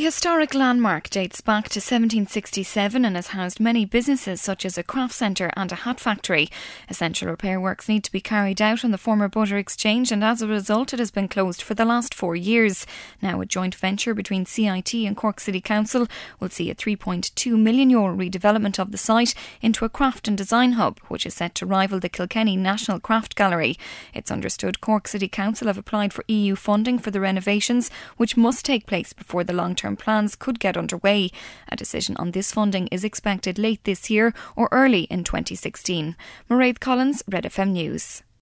The historic landmark dates back to 1767 and has housed many businesses such as a craft centre and a hat factory. Essential repair works need to be carried out on the former butter exchange, and as a result it has been closed for the last 4 years. Now a joint venture between CIT and Cork City Council will see a €3.2 million redevelopment of the site into a craft and design hub, which is set to rival the Kilkenny National Craft Gallery. It's understood Cork City Council have applied for EU funding for the renovations, which must take place before the long-term plans could get underway. A decision on this funding is expected late this year or early in 2016. Mairead Collins, Red FM News.